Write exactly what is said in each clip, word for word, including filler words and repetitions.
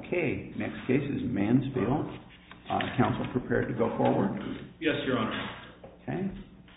Okay, next case is Mansfield. Uh, counsel prepared to go forward? Yes, Your Honor. Okay.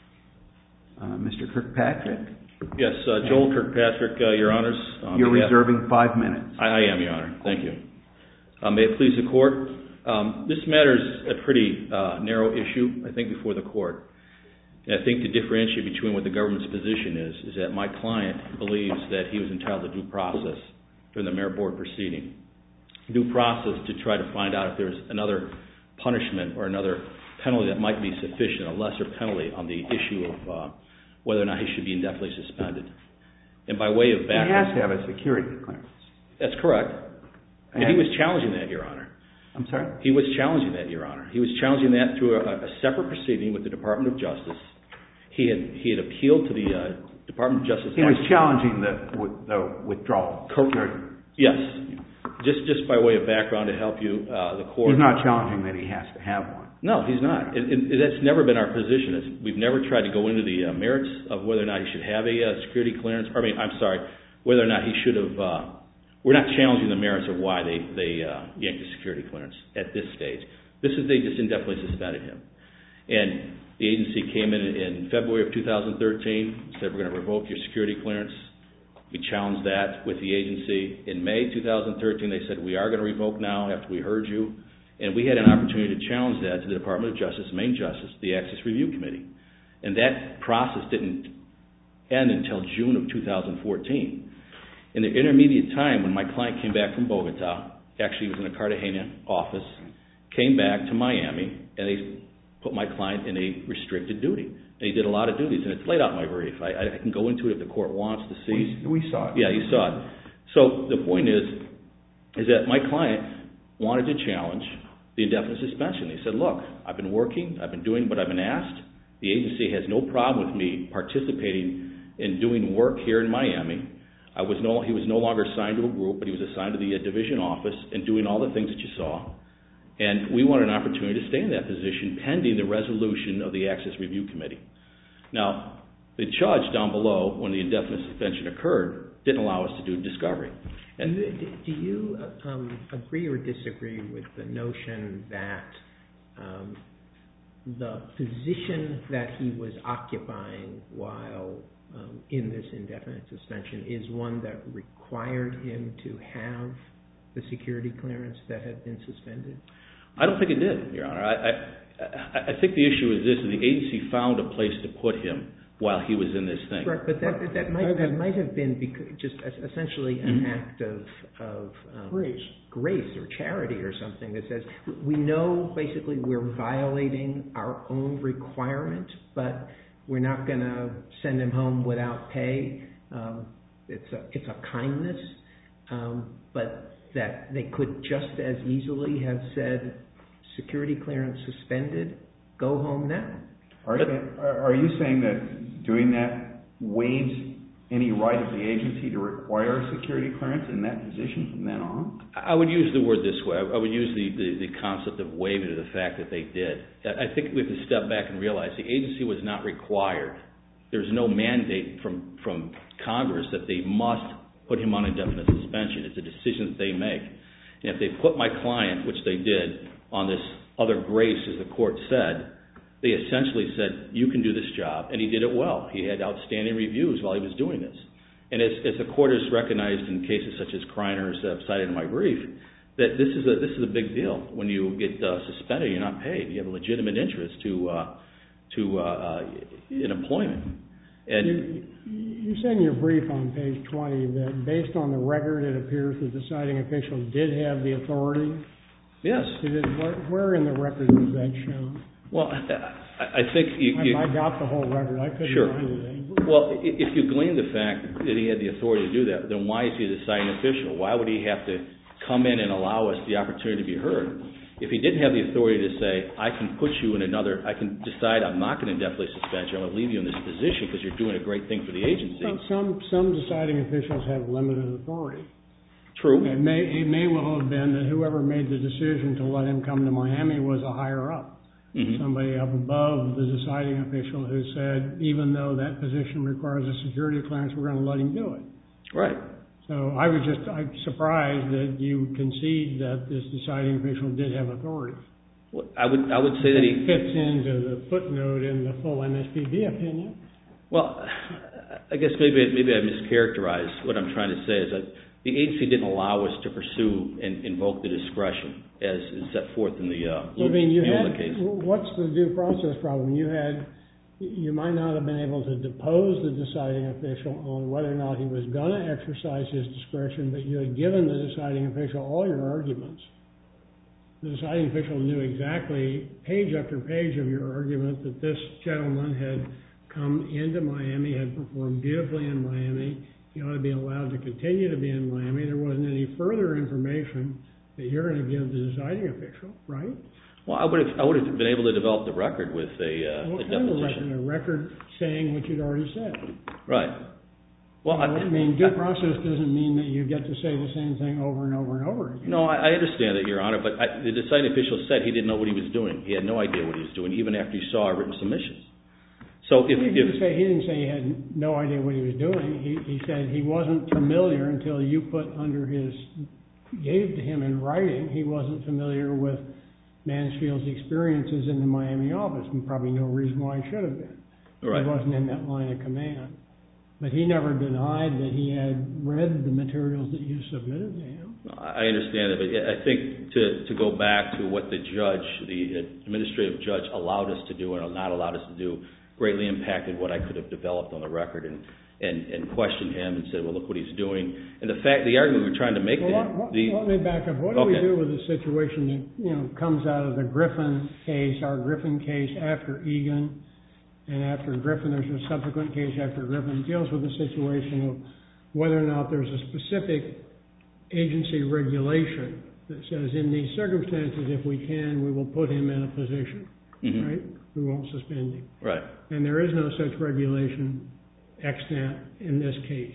Uh, Mister Kirkpatrick? Yes, uh, Joel Kirkpatrick, uh, Your Honors. You're reserving five minutes. I, I am, Your Honor. Thank you. Uh, may it please the Court. Um, this matter is a pretty uh, narrow issue, I think, before the Court. And I think to differentiate between what the government's position is, is that my client believes that he was entitled to due process during the merit board proceeding. Due process to try to find out if there's another punishment or another penalty that might be sufficient, a lesser penalty on the issue of uh, whether or not he should be indefinitely suspended. And by way of background... He has to have a security clearance. That's correct. And, and he was challenging that, Your Honor. I'm sorry? He was challenging that, Your Honor. He was challenging that through a, a separate proceeding with the Department of Justice. He had he had appealed to the uh, Department of Justice... He was challenging the, the withdrawal. Correct. Yes. Just just by way of background to help you, uh, the Court... He's not challenging that he has to have one. No, he's not. It, it, that's never been our position. It's, we've never tried to go into the uh, merits of whether or not he should have a uh, security clearance. I mean, I'm sorry, whether or not he should have... Uh, we're not challenging the merits of why they, they uh, yanked the security clearance at this stage. This is they just indefinitely suspended him. And the agency came in in February of two thousand thirteen, said we're going to revoke your security clearance. We challenged that with the agency. In May two thousand thirteen, they said we are going to revoke now after we heard you. And we had an opportunity to challenge that to the Department of Justice, Main Justice, the Access Review Committee. And that process didn't end until June of two thousand fourteen. In the intermediate time, when my client came back from Bogota, actually he was in a Cartagena office, came back to Miami, and they put my client in a restricted duty. And he did a lot of duties, and it's laid out in my brief. I, I can go into it if the Court wants to see. We, we saw it. Yeah, you saw it. So the point is, is that my client wanted to challenge the indefinite suspension. He said, look, I've been working, I've been doing what I've been asked. The agency has no problem with me participating in doing work here in Miami. I was no, he was no longer assigned to a group, but he was assigned to the uh, division office and doing all the things that you saw. And we wanted an opportunity to stay in that position pending the resolution of the Access Review Committee. Now, the judge down below, when the indefinite suspension occurred, didn't allow us to do discovery. And do you um, agree or disagree with the notion that um, the position that he was occupying while um, in this indefinite suspension is one that required him to have the security clearance that had been suspended? I don't think it did, Your Honor. I, I, I think the issue is this: the agency found a place to put him while he was in this thing. Right, but that, that, might, that might have been because just essentially an mm-hmm. act of, of um, grace. grace or charity or something that says, we know basically we're violating our own requirement, but we're not going to send him home without pay. Um, it's, a, it's a kindness, um, but that they could just as easily have said, security clearance suspended, go home now. Are, are you saying that doing that waives any right of the agency to require a security clearance in that position from then on? I would use the word this way. I would use the, the, the concept of waiving to the fact that they did. I think we have to step back and realize the agency was not required. There's no mandate from, from Congress that they must put him on indefinite suspension. It's a decision that they make. And if they put my client, which they did, on this other grace, as the court said, they essentially said, you can do this job, and he did it well. He had outstanding reviews while he was doing this. And as, as the court has recognized in cases such as Kreiner's uh, cited in my brief, that this is a this is a big deal. When you get uh, suspended, you're not paid. You have a legitimate interest to uh, to uh, uh, in employment. And you, you said in your brief on page twenty that based on the record, it appears the deciding official did have the authority. Yes. Where, where in the record was that shown? Well, I, I think you, you... I got the whole record. I couldn't sure. find it. Well, if you glean the fact that he had the authority to do that, then why is he the deciding official? Why would he have to come in and allow us the opportunity to be heard? If he didn't have the authority to say, I can put you in another, I can decide I'm not going to indefinitely suspend you, I'm going to leave you in this position because you're doing a great thing for the agency. Well, some, some deciding officials have limited authority. True. It may, it may well have been that whoever made the decision to let him come to Miami was a higher up. Mm-hmm. Somebody up above the deciding official who said, even though that position requires a security clearance, we're going to let him do it. Right. So I was just I'm surprised that you concede that this deciding official did have authority. Well, I would I would say that he fits into the footnote in the full M S P B opinion. Well, I guess maybe maybe I mischaracterized what I'm trying to say is that the agency didn't allow us to pursue and invoke the discretion as is set forth in the uh, I mean, you Mueller had, case. What's the due process problem? You had, you might not have been able to depose the deciding official on whether or not he was going to exercise his discretion, but you had given the deciding official all your arguments. The deciding official knew exactly, page after page of your argument, that this gentleman had come into Miami, had performed beautifully in Miami. He ought to be allowed to continue to be in Miami. There wasn't any further information that you're going to give the deciding official, right? Well, I would have I would have been able to develop the record with a, uh, what a kind deposition. Of record? A record saying what you'd already said. Right. Well, I, I, I mean, due process doesn't mean that you get to say the same thing over and over and over again. No, I, I understand that, Your Honor, but I, the deciding official said he didn't know what he was doing. He had no idea what he was doing, even after he saw our written submissions. So if, he, didn't if say, he didn't say he had no idea what he was doing. He, he said he wasn't familiar until you put under his, gave to him in writing, he wasn't familiar with Mansfield's experiences in the Miami office, and probably no reason why he should have been. Right. He wasn't in that line of command. But he never denied that he had read the materials that you submitted to him. I understand that, but I think to, to go back to what the judge, the administrative judge allowed us to do and not allowed us to do, greatly impacted what I could have developed on the record and, and, and questioned him and said, well, look what he's doing. And the fact, the argument we were trying to make well, to him. What, the, let me back up. What do okay. we do with a situation that, you know, comes out of the Griffin case, our Griffin case after Egan, and after Griffin, there's a subsequent case after Griffin, deals with the situation of whether or not there's a specific agency regulation that says in these circumstances, if we can, we will put him in a position, mm-hmm. right? We won't suspend him. Right. And there is no such regulation extant in this case,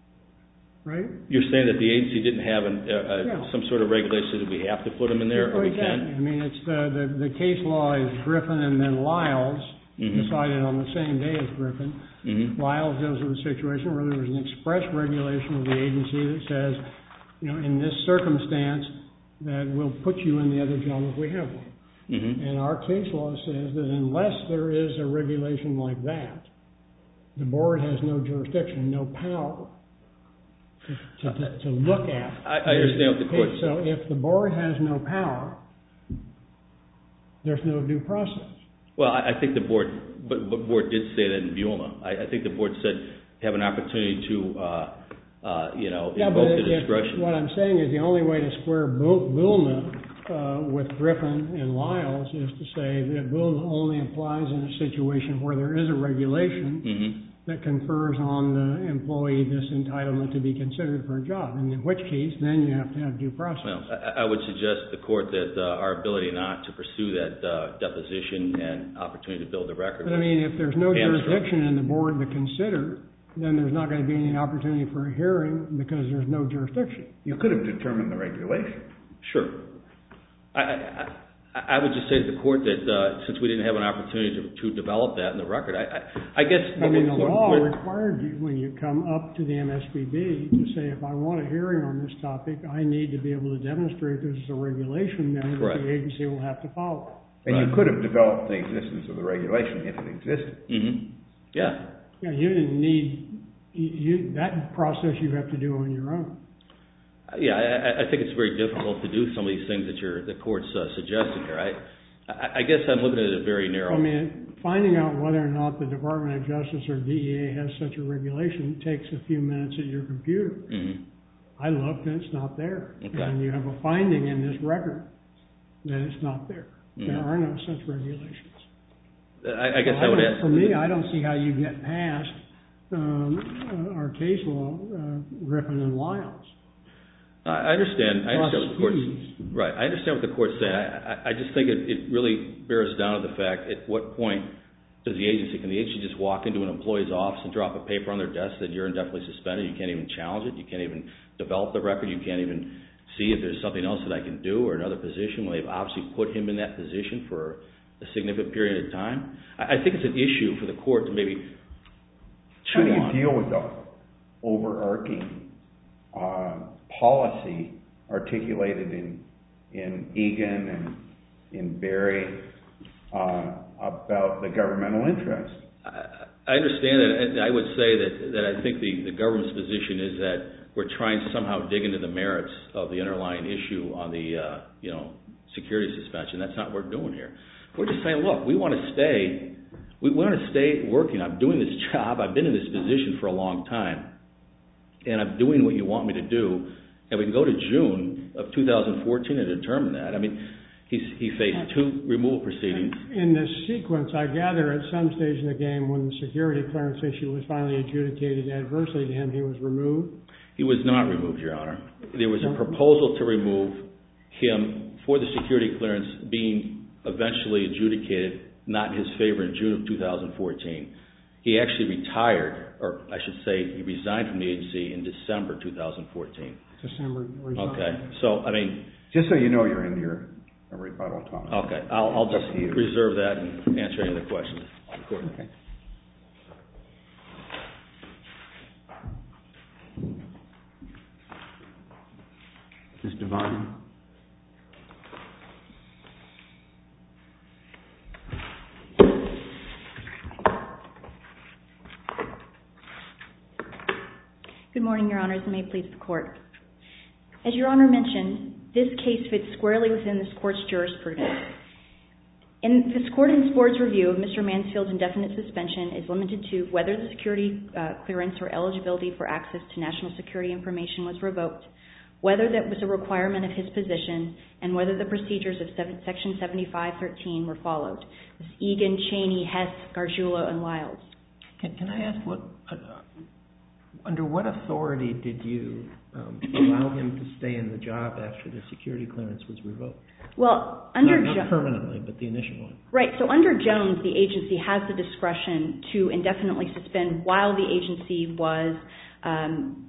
right? You're saying that the agency didn't have an, uh, yeah. some sort of regulation that we have to put him in there, well, or we exactly. can? I mean, it's the, the, the case law is Griffin and then Lyles, mm-hmm. decided on the same day as Griffin. Mm-hmm. Lyles deals with a situation where there was an express regulation of the agency that says, you know, in this circumstance, that we'll put you in the other job if we have one. Mm-hmm. And our case law says that unless there is a regulation like that, the board has no jurisdiction, no power to, to, to look at. I, I understand what the court says. So if the board has no power, there's no due process. Well, I, I think the board, but the board did say that in Buolna. I, I think the board said have an opportunity to, uh, uh, you know, yeah, invoke but the if, discretion. What I'm saying is the only way to square Buolna uh, with Griffin and Lyles is to say that Buolna only applies in a situation where there is a regulation mm-hmm. that confers on the employee this entitlement to be considered for a job, and in which case then you have to have due process. Well, I, I would suggest to the court that uh, our ability not to pursue that uh, deposition and opportunity to build a record. But I mean, if there's no jurisdiction in the board to consider, then there's not going to be any opportunity for a hearing because there's no jurisdiction. You could have determined the regulation. Sure. I, I, I would just say to the court that uh, since we didn't have an opportunity to, to develop that in the record, I, I, I guess... I mean, the what, law what, required you, when you come up to the M S P B, to say, if I want a hearing on this topic, I need to be able to demonstrate there's a regulation there that the agency will have to follow. And right. you could have developed the existence of the regulation if it existed. Mm-hmm. Yeah. Yeah, you didn't need... You, you, that process you have to do on your own. Yeah, I, I think it's very difficult to do some of these things that you're, the court's uh, suggesting here. I, I, I guess I'm looking at it very narrow. I mean, finding out whether or not the Department of Justice or D E A has such a regulation takes a few minutes at your computer. Mm-hmm. I looked and it's not there. Okay. And you have a finding in this record that it's not there. Mm-hmm. There are no such regulations. I, I guess so I would I ask... For me, I don't see how you get past um, uh, our case law, uh, Griffin and Lyles. I understand. I understand what the court's right. I understand what the court's saying. I, I, I just think it, it really bears down to the fact: at what point does the agency can the agency just walk into an employee's office and drop a paper on their desk that you're indefinitely suspended? You can't even challenge it. You can't even develop the record. You can't even see if there's something else that I can do or another position when they've obviously put him in that position for a significant period of time. I, I think it's an issue for the court to maybe chew on. How do you deal with the overarching uh, policy articulated in in Egan and in Berry uh, about the governmental interest. I, I understand that, and I would say that, that I think the, the government's position is that we're trying to somehow dig into the merits of the underlying issue on the uh, you know security suspension. That's not what we're doing here. We're just saying, look, we want to stay, we want to stay working. I'm doing this job. I've been in this position for a long time, and I'm doing what you want me to do. And we can go to June of two thousand fourteen and determine that. I mean, he's, he faced two removal proceedings. In this sequence, I gather at some stage in the game when the security clearance issue was finally adjudicated adversely to him, he was removed? He was not removed, Your Honor. There was a proposal to remove him for the security clearance being eventually adjudicated, not in his favor, in June of two thousand fourteen. He actually retired, or I should say he resigned from the agency in December two thousand fourteen. December. Okay, so, I mean... Just so you know, you're in your rebuttal time. Okay, I'll, I'll just reserve that and answer any other questions. Okay. Miz Devine. Good morning, Your Honors, and may it please the Court. As Your Honor mentioned, this case fits squarely within this Court's jurisprudence. In this Court in its Board's review of Mister Mansfield's indefinite suspension is limited to whether the security uh, clearance or eligibility for access to national security information was revoked, whether that was a requirement of his position, and whether the procedures of Section seventy-five thirteen were followed. This is Egan, Cheney, Hess, Gargiulo, and Lyles. Can, can I ask what... Uh, Under what authority did you um, allow him to stay in the job after the security clearance was revoked? Well, under not, not jo- permanently, but the initial one. Right. So under Jones, the agency has the discretion to indefinitely suspend while the agency was um,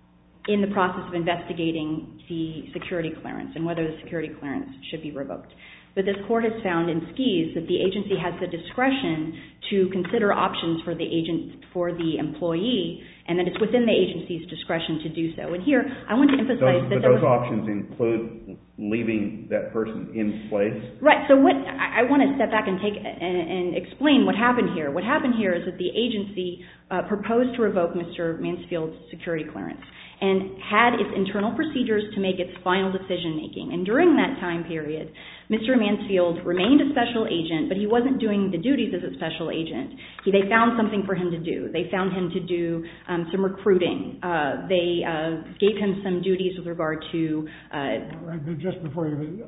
in the process of investigating the security clearance and whether the security clearance should be revoked. But this Court has found in Skis that the agency has the discretion to consider options for the agent, for the employee, and that it's within the agency's discretion to do so. And here, I want to emphasize those, that but there those was, options include leaving that person in place. right. So what I, I want to step back and take and, and explain what happened here. What happened here is that the agency uh, proposed to revoke Mister Mansfield's security clearance and had its internal procedures to make its final decision making. And during that time period, Mister Mansfield remained a special agent, but he wasn't doing the duties as a special agent. He, they found something for him to do. They found him to do um, some recruiting. Uh, they uh, gave him some duties with regard to... Uh, right, but just before you...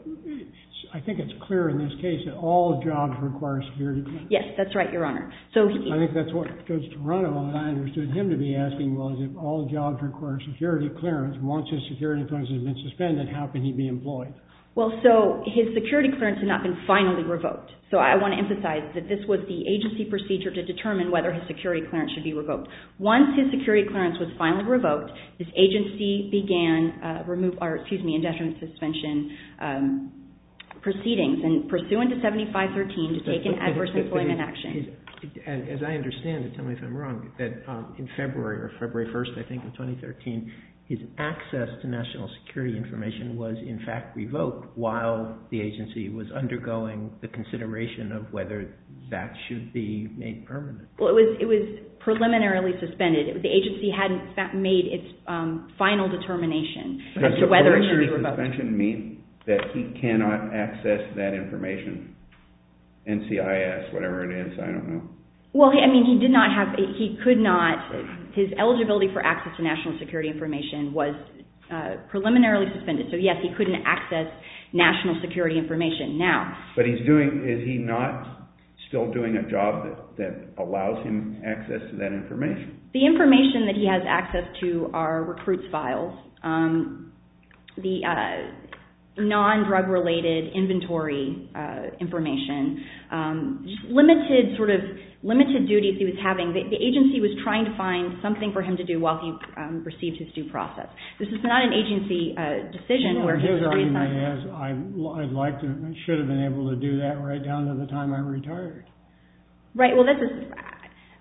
I think it's clear in this case that all jobs require security clearance. yes, that's right, Your Honor. So he, I think that's what Judge Toronto and I understood him to be asking was if all jobs require security clearance, once his security clearance has been suspended, how can he be employed? Well, so his security clearance had not been finally revoked. So I want to emphasize that this was the agency procedure to determine whether his security clearance should be revoked. Once his security clearance was finally revoked, this agency began uh, remove, or excuse me, indefinite suspension um, proceedings, and pursuant to seventy-five thirteen to take an adverse employment action. As I understand it, tell me if I'm wrong, that um, in February or February first, I think, of twenty thirteen, his access to national security information was in fact revoked while the agency was undergoing the consideration of whether that should be made permanent. Well, it was it was preliminarily suspended. It, the agency hadn't fa- made its um, final determination as to whether it should be revoked. Does suspension mean that he cannot access that information? N C I S, whatever it is, I don't know. Well, I mean, he did not have, he could not, his eligibility for access to national security information was uh, preliminarily suspended. So yes, he couldn't access national security information now. But he's doing, is he not still doing a job that, that allows him access to that information? The information that he has access to are recruits files, um, the uh, non-drug related inventory uh, information, um, just limited sort of limited duties he was having. The, the agency was trying to find something for him to do while he um, received his due process. This is not an agency uh, decision yeah, where he his was argument reassigned. is I, I'd like to, I should have been able to do that right down to the time I retired. Right. Well, this is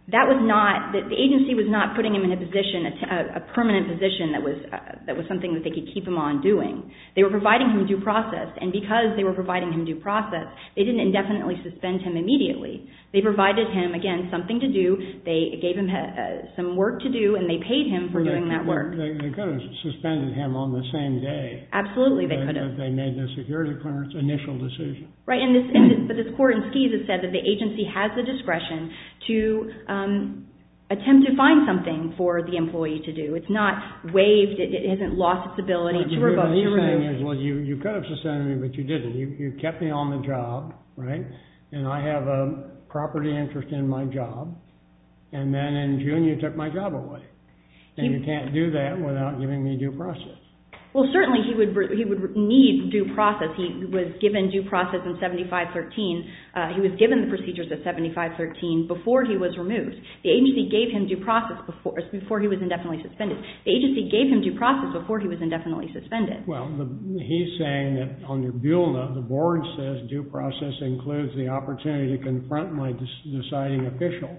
that was not, the, the agency was not putting him in a position, a, a permanent position that was uh, that was something that they could keep him on doing. They were providing him due process, and because they were providing him due process, they didn't indefinitely suspend him immediately. They provided him, again, something to do. They gave him uh, some work to do, and they paid him for well, doing they, that work. They, they could have suspended him on the same day. Absolutely, they could have. They made the security clearance initial decision. Right, and this, and this, but this court in Skies has said that the agency has the discretion to um, attempt to find something for the employee to do. It's not waived. It, it hasn't lost its ability Right, to revoke. What he's to saying remove. is, well, you, you could have suspended me, but you didn't. You, you kept me on the job, right? And I have a property interest in my job. And then in June, you took my job away. And He, you can't do that without giving me due process. Well, certainly he would he would need due process. He was given due process in seventy-five thirteen. Uh, he was given the procedures of seventy-five thirteen before he was removed. The agency gave him due process before before he was indefinitely suspended. The agency gave him due process before he was indefinitely suspended. Well, the, he's saying that under Buellna, the board says due process includes the opportunity to confront my des- deciding official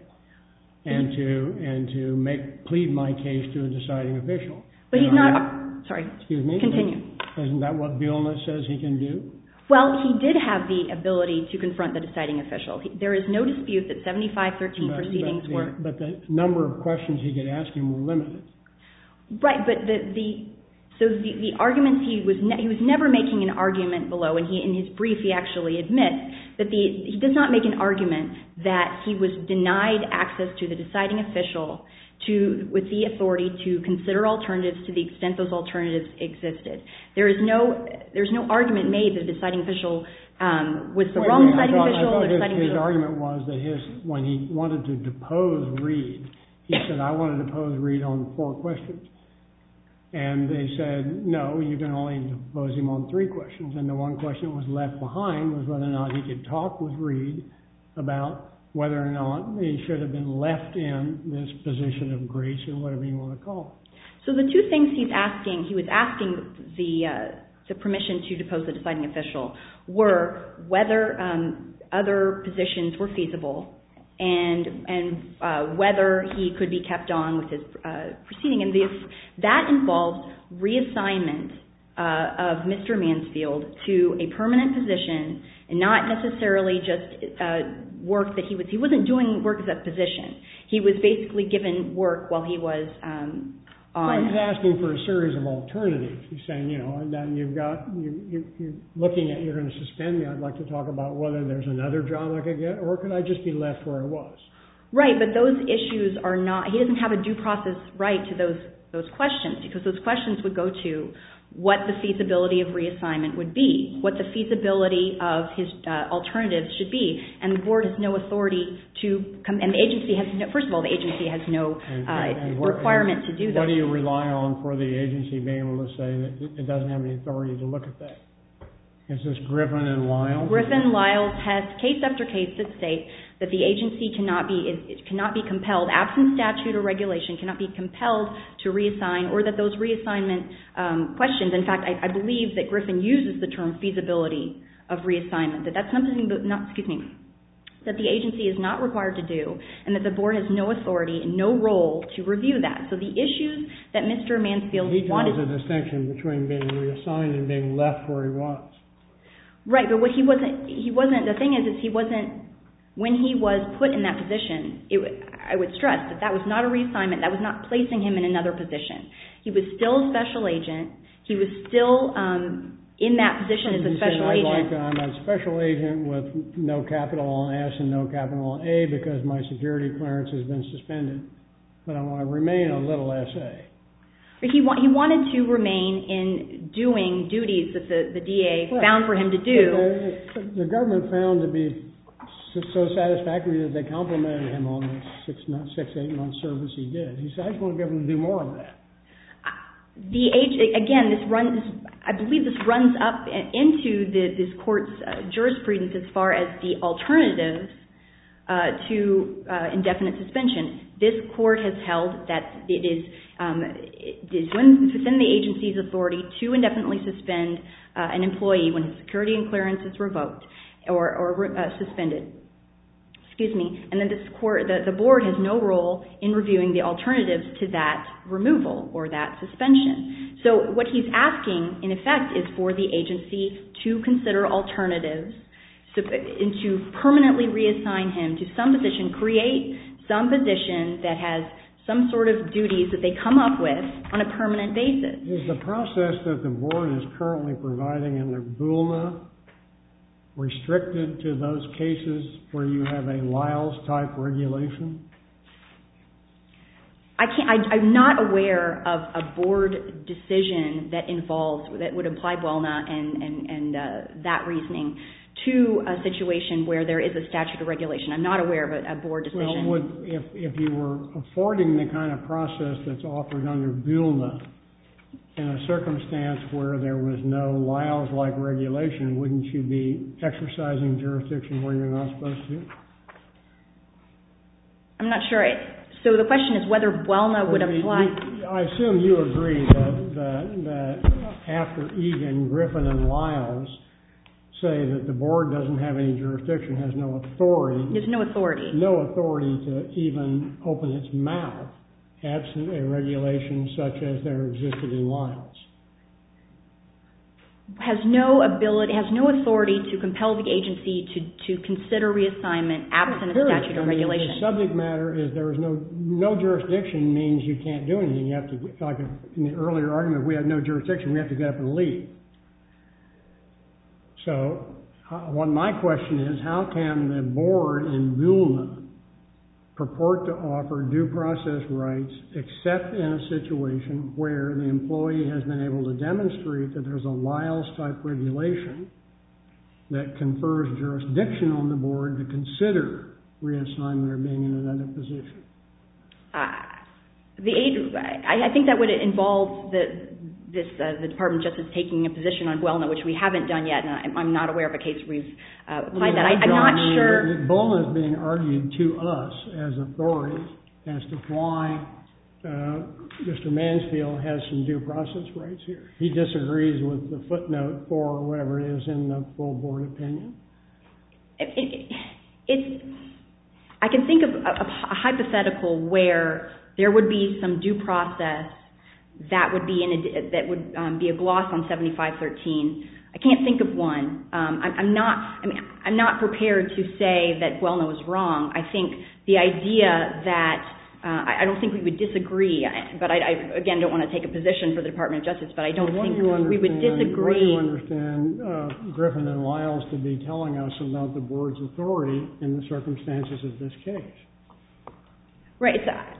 and to and to make plead my case to a deciding official. But he's and not. I, Sorry. Excuse me. Continue. Isn't that what Buellna says he can do? Well, he did have the ability to confront the deciding official. He, there is no dispute that seventy-five thirteen But, proceedings but the, were. But the number of questions he could ask him were limited. Right, but the the so the, the arguments he was ne- he was never making an argument below, and he in his brief he actually admits that the he does not make an argument that he was denied access to the deciding official to with the authority to consider alternatives to the extent those alternatives existed. There is no there's no argument made that the deciding official um, was the Wait, wrong wait, deciding I thought, official. I thought or his, deciding his official. argument was that his when he wanted to depose Reed, he said, "I want to depose Reed on four questions." And they said, no, you can only depose him on three questions. And the one question that was left behind was whether or not he could talk with Reed about whether or not he should have been left in this position of grace or whatever you want to call it. So the two things he's asking, he was asking the uh, the permission to depose the deciding official were whether um, other positions were feasible and and uh, whether he could be kept on with his uh, proceeding. And this, that involves reassignment uh, of Mister Mansfield to a permanent position and not necessarily just uh, work that he was, he wasn't doing work as a position. He was basically given work while he was um, on. Well, he's asking for a series of alternatives. He's saying, you know, and then you've got, you, you, you're looking at, you're going to suspend me. I'd like to talk about whether there's another job I could get, or could I just be left where I was? Right, but those issues are not, he doesn't have a due process right to those those questions, because those questions would go to what the feasibility of reassignment would be, what the feasibility of his uh, alternatives should be, and the board has no authority to come, and the agency has no, first of all, the agency has no And, uh, and, and what, requirement and to do those. What do you rely on for the agency being able to say that it doesn't have any authority to look at that? Is this Griffin and Lyles? Griffin, Lyles has case after case that state that the agency cannot be it cannot be compelled, absent statute or regulation, cannot be compelled to reassign, or that those reassignment um, questions. In fact, I, I believe that Griffin uses the term feasibility of reassignment. That that's something that not excuse me that the agency is not required to do, and that the board has no authority and no role to review that. So the issues that Mister Mansfield he wanted. draws a distinction between being reassigned and being left where he was. Right, but what he wasn't, he wasn't, the thing is, is he wasn't, when he was put in that position, it, I would stress that that was not a reassignment, that was not placing him in another position. He was still a special agent, he was still um, in that position as a special agent. Like, I'm a special agent with no capital on S and no capital on A because my security clearance has been suspended, but I want to remain a little S A. He, wa- he wanted to remain in doing duties that the, the D A Right. found for him to do. The, the government found to be so satisfactory that they complimented him on the six, six, eight month service he did. He said, I just want to be able to do more of that. The age, again, this runs, I believe this runs up into the, this court's uh, jurisprudence as far as the alternatives uh, to uh, indefinite suspension. This court has held that it is, um, it is within the agency's authority to indefinitely suspend uh, an employee when his security and clearance is revoked or, or uh, suspended. excuse me, and then this court, the, the board has no role in reviewing the alternatives to that removal or that suspension. So what he's asking, in effect, is for the agency to consider alternatives and to permanently reassign him to some position, create some position that has some sort of duties that they come up with on a permanent basis. Is the process that the board is currently providing in their B U L N A restricted to those cases where you have a Lyles-type regulation? I can't, I, I'm not aware of a board decision that involves, that would apply B U L N A and, and, and uh, that reasoning to a situation where there is a statute of regulation. I'm not aware of a, a board decision. Well, would, if, if you were affording the kind of process that's offered under B U L N A in a circumstance where there was no Lyles-like regulation, wouldn't you be exercising jurisdiction where you're not supposed to? I'm not sure. So the question is whether B U L N A would apply. I assume you agree that, that, that after Egan, Griffin, and Lyles say that the board doesn't have any jurisdiction, has no authority. There's no authority. No authority to even open its mouth absent a regulation such as there existed in Lyles. Has no ability, has no authority to compel the agency to, to consider reassignment absent a statute of I mean, regulation. the subject matter is there is no no jurisdiction means you can't do anything. You have to, like in the earlier argument, we have no jurisdiction. We have to get up and leave. So, uh, what my question is, how can the board in B U L N A purport to offer due process rights except in a situation where the employee has been able to demonstrate that there's a Lyles-type regulation that confers jurisdiction on the board to consider reassignment or being in another position? Uh, the I, I think that would involve the this uh, the Department of Justice taking a position on B U L N A, which we haven't done yet, and I, I'm not aware of a case where we've uh, applied I mean, that. I, I'm not I mean, sure. B U L N A is being argued to us as authority as to why uh, Mister Mansfield has some due process rights here. He disagrees with the footnote four or whatever it is in the full board opinion. It, it, it's. I can think of a, a hypothetical where there would be some due process that would be in a, that would um, be a gloss on seventy-five thirteen. I can't think of one. Um, I'm, I'm not. I mean, I'm not prepared to say that B U L N A was wrong. I think the idea that uh, I, I don't think we would disagree, but I, I again don't want to take a position for the Department of Justice. But I don't well, think do we would disagree. What do you understand uh, Griffin and Lyles to be telling us about the board's authority in the circumstances of this case? Right. It's a,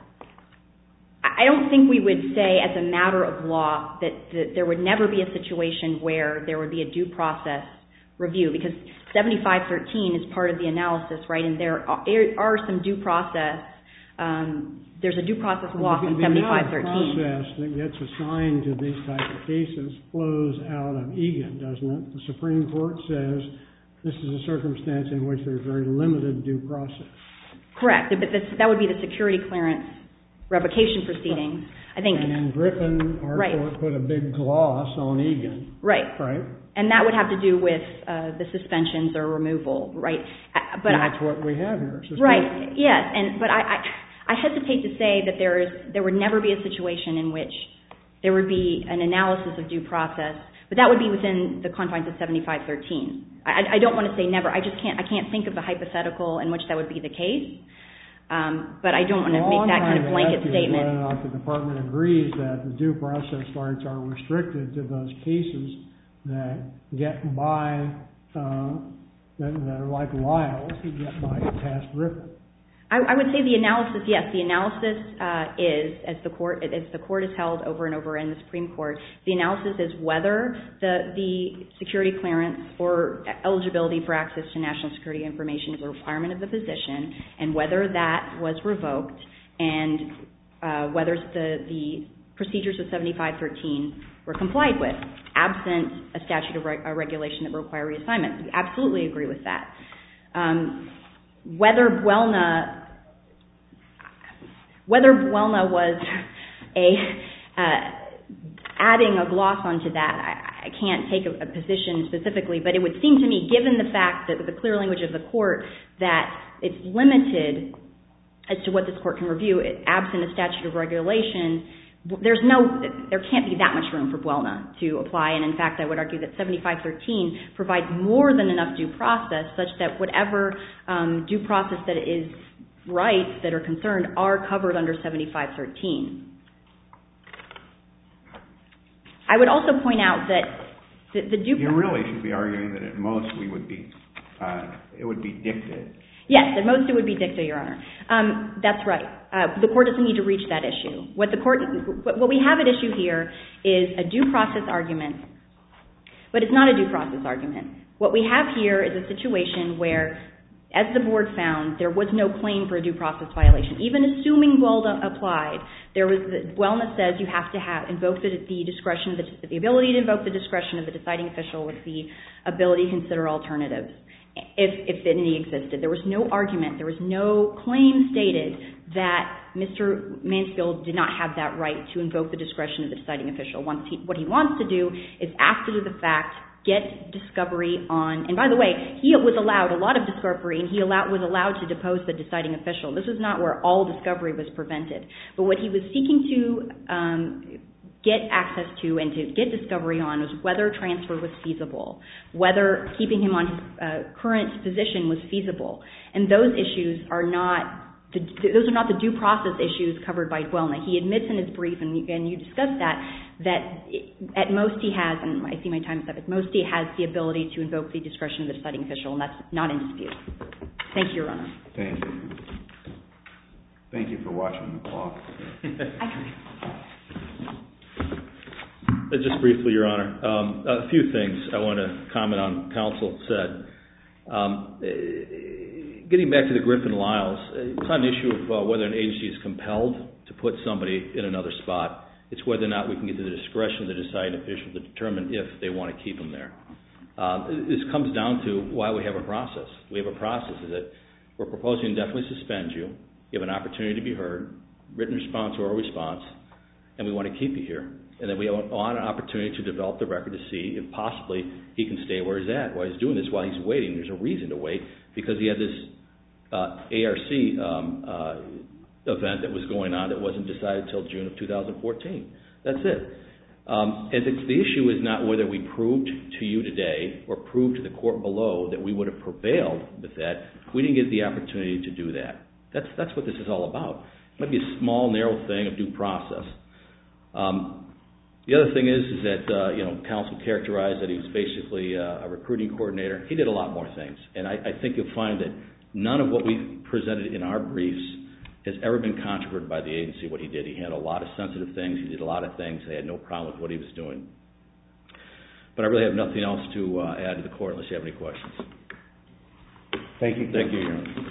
I don't think we would say as a matter of law that, that there would never be a situation where there would be a due process review, because seventy-five thirteen is part of the analysis, right? And there are, are some due process, um, there's a due process law in seventy-five thirteen. The process that gets assigned to these types of cases flows out of Egan, doesn't it? The Supreme Court says this is a circumstance in which there's very limited due process. Correct, but that's, that would be the security clearance revocation proceedings. I think. And in Griffin, our right. court put a big gloss on Egan. Right. Right. And that would have to do with uh, the suspensions or removal, right? Uh, but and that's I, what we have here. Right. Yes. And but I, I I hesitate to say that there is there would never be a situation in which there would be an analysis of due process, but that would be within the confines of seventy-five thirteen. I, I don't want to say never. I just can't. I can't think of the hypothetical in which that would be the case. Um, but I don't want to well, make that kind of blanket statement. Whether or not the department agrees that the due process rights are restricted to those cases that get by, uh, that, that are like Lyles, that get by past Griffin. I, I would say the analysis, yes, the analysis uh, is, as the court as the court has held over and over in the Supreme Court, the analysis is whether the the security clearance or eligibility for access to national security information is a requirement of the position, and whether that was revoked, and uh, whether the the procedures of seventy-five thirteen were complied with, absent a statute of reg- a regulation that would require reassignment. We absolutely agree with that. Um, whether B U L N A Whether B U L N A was a uh, adding a gloss onto that, I, I can't take a, a position specifically, but it would seem to me, given the fact that the clear language of the court, that it's limited as to what this court can review, absent a statute of regulation, there's no, there can't be that much room for Buelna to apply. And in fact, I would argue that seventy-five thirteen provides more than enough due process such that whatever um, due process that is rights that are concerned are covered under seventy-five thirteen. I would also point out that the, the due... You really should be arguing that at most we would be, uh, it would be dictated. Yes, at most it would be dicta, Your Honor. Um, that's right. Uh, the court doesn't need to reach that issue. What the court, what we have at issue here is a due process argument, but it's not a due process argument. What we have here is a situation where, as the board found, there was no claim for a due process violation. Even assuming Buelna applied, there was the, Buelna says you have to have invoke the, the discretion, the, the ability to invoke the discretion of the deciding official with the ability to consider alternatives, if, if any existed. There was no argument, there was no claim stated that Mister Mansfield did not have that right to invoke the discretion of the deciding official. Once he, what he wants to do is, after the fact, get discovery on, and by the way, he was allowed a lot of discovery, and he allowed, was allowed to depose the deciding official. This is not where all discovery was prevented. But what he was seeking to um, get access to and to get discovery on was whether transfer was feasible, whether keeping him on his uh, current position was feasible. And those issues are not, the, those are not the due process issues covered by Buelna. He admits in his brief, and you, and you discussed that, that at most he has, and I see my time is up, at most he has the ability to invoke the discretion of the deciding official, and that's not in dispute. Thank you, Your Honor. Thank you. Thank you for watching the clock. Just briefly, Your Honor, um, a few things I want to comment on. Counsel said. Um, getting back to the Griffin-Lyles, it's not an issue of uh, whether an agency is compelled to put somebody in another spot. It's whether or not we can get to the discretion of the deciding official to determine if they want to keep them there. Um, this comes down to why we have a process. We have a process is that we're proposing to definitely suspend you, give an opportunity to be heard, written response or a response, and we want to keep you here. And then we want an opportunity to develop the record to see if possibly he can stay where he's at, while he's doing this, while he's waiting. There's a reason to wait, because he had this uh, A R C um, uh, event that was going on that wasn't decided until June of two thousand fourteen. That's it. Um, and the, the issue is not whether we proved to you today or proved to the court below that we would have prevailed with that. We didn't get the opportunity to do that. That's, that's what this is all about. It might be a small, narrow thing of due process. Um, The other thing is, is that, uh, you know, counsel characterized that he was basically uh, a recruiting coordinator. He did a lot more things. And I, I think you'll find that none of what we presented in our briefs has ever been controverted by the agency, what he did. He handled a lot of sensitive things. He did a lot of things. They had no problem with what he was doing. But I really have nothing else to uh, add to the court unless you have any questions. Thank you. Thank you, Your Honor.